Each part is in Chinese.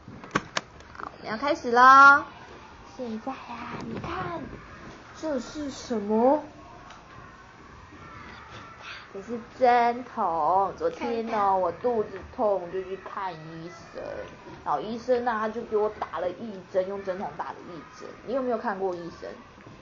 好，我们要开始咯。现在啊，你看，这是什么？这是针筒。昨天呢，我肚子痛就去看医生，然后医生呢他就给我打了1针，用针筒打了1针。你有没有看过医生？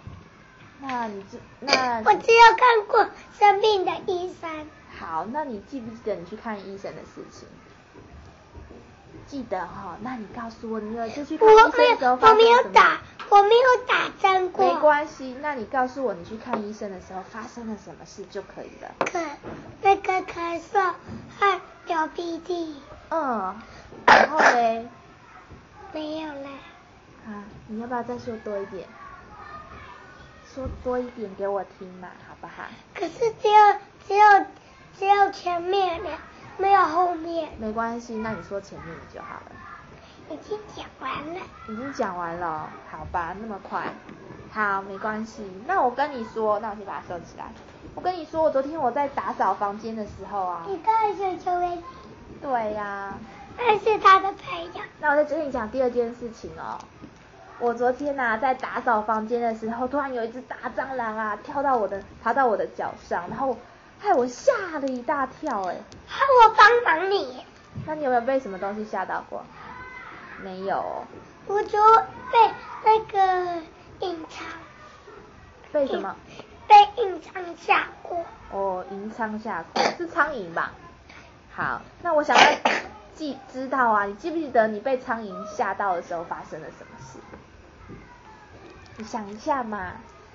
我只有看过生病的医生。 好，那你记不记得你去看医生的事情？记得哈，那你告诉我，你有就去看医生的时候发生什么？ 我没有打针过。 没关系，那你告诉我你去看医生的时候发生了什么事就可以了。 那个咳嗽和流鼻涕。 然后嘞？ 没有了。 你要不要再说多一点？说多一点给我听嘛，好不好？ 可是只有前面的，没有后面。 没关系，那你说前面就好了。 已经讲完了。 已经讲完了，好吧，那么快。好，没关系。那我跟你说，那我先把它收起来。我跟你说，我昨天我在打扫房间的时候啊。 你看水球为你。 对呀。 那是他的朋友。 那我再跟你讲第二件事情哦。我昨天在打扫房间的时候，突然有一只大蟑螂啊，爬到我的脚上，然后害我吓了一大跳哎。 害我帮忙你。 那你有没有被什么东西吓到过？没有。 我就被那个隐藏。 被什么？ 被隐藏吓过。 隐藏吓过是苍蝇吧？好，那我想要知道啊，你记不记得你被苍蝇吓到的时候发生了什么事？你想一下嘛。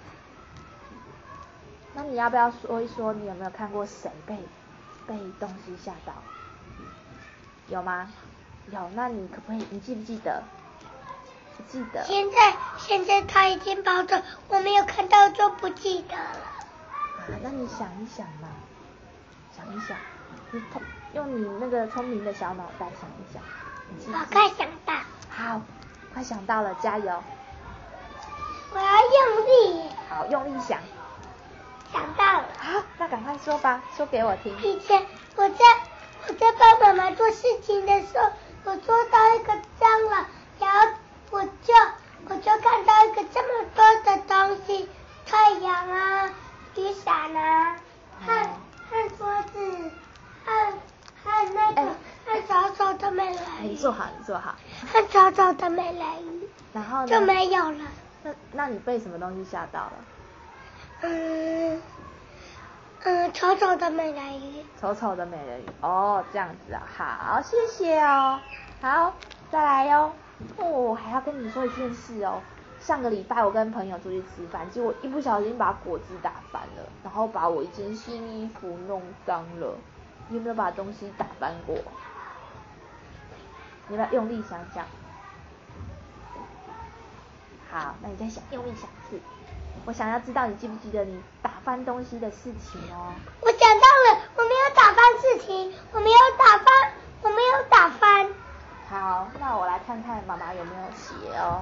那你要不要说一说你有没有看过谁被东西吓到？有吗？有，那你可不可以？你记不记得？不记得。 现在他已经跑走，我没有看到就不记得了。 那你想一想嘛，想一想，用你那个聪明的小脑袋想一想。 我快想到。 好，快想到了，加油。 我要用力。 好，用力想。 想到了。 好，那赶快说吧，说给我听。 以前我在帮妈妈做事情的时候，我捉到一个蟑螂，然后我就看到一个这么多的东西，太阳啊，雨伞啊，和桌子，和那个和丑丑的美人鱼。 你坐好。 和丑丑的美人鱼。 然后呢？ 就没有了。 那你被什么东西吓到了？ 丑丑的美人鱼。 丑丑的美人鱼。这样子啊，好，谢谢哦。好，再来哟。还要跟你说一件事哦。上个礼拜我跟朋友出去吃饭，结果一不小心把果汁打翻了，然后把我一件新衣服弄脏了。你有没有把东西打翻过？你要不要用力想想？好，那你再想，用力想一次。我想要知道你记不记得你打翻东西的事情哦。 我想到了，我没有打翻事情，我没有打翻。 好，那我来看看妈妈有没有写哦。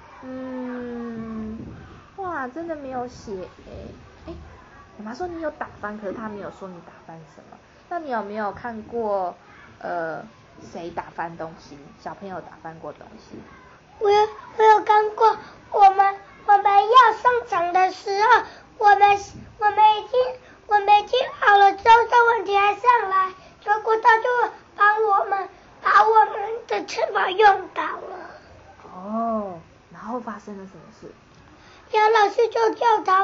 哇，真的没有写妈妈说你有打翻，可是她没有说你打翻什么。那你有没有看过谁打翻东西？小朋友打翻过东西？ 我有看过，我们要上场的时候，我们已经好了之后，郑文杰还上来，结果他就把我们的翅膀用倒了。 然后发生了什么事？ 然后老师就叫他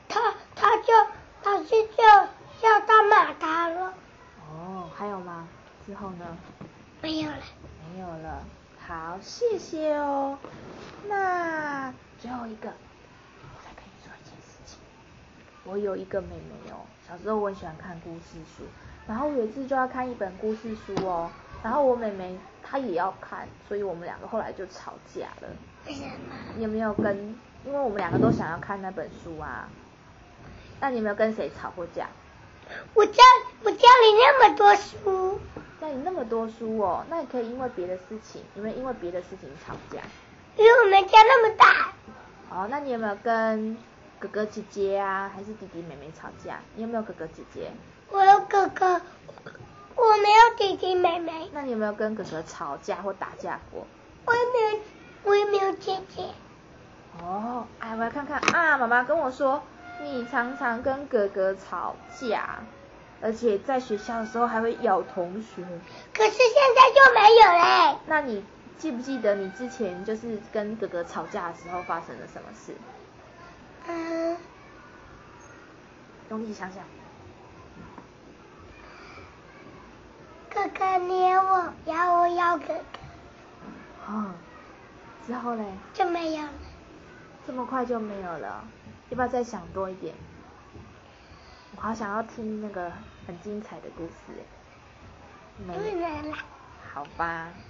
骂他了。 还有吗？之后呢？ 没有了。好，谢谢哦。那最后一个，我再跟你说一件事情。我有一个妹妹哦，小时候我很喜欢看故事书，然后有一次就要看一本故事书哦，然后我妹妹她也要看，所以我们两个后来就吵架了。 为什么？ 你有没有因为我们两个都想要看那本书啊，那你有没有跟谁吵过架？ 我家里那么多书。 家里那么多书哦，那你可以因为别的事情吵架？ 因为我们家那么大。 那你有没有跟哥哥姐姐啊，还是弟弟妹妹吵架？你有没有哥哥姐姐？ 我有哥哥，我没有弟弟妹妹。 那你有没有跟哥哥吵架或打架过？ 我也没有姐姐。 哦，哎，我来看看啊，妈妈跟我说你常常跟哥哥吵架，而且在学校的时候还会咬同学。 可是现在就没有嘞。 那你记不记得你之前就是跟哥哥吵架的时候发生了什么事？用力想想。 哥哥捏我，然后我咬哥哥。 之后嘞？ 就没有了。 这么快就没有了？要不要再想多一点？我好想要听那个很精彩的故事。 不能了。 好吧。